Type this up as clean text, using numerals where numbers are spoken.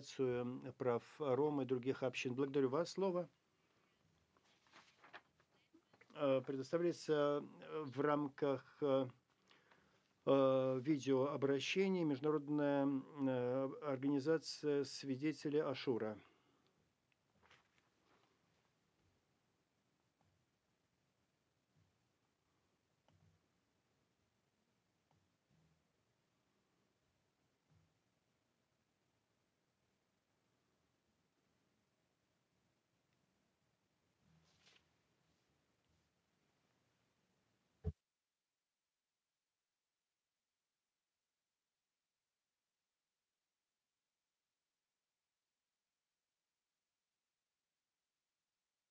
Организацию прав Ром и других общин. Благодарю вас. Слово предоставляется в рамках видеообращений Международная организация свидетелей Ашура.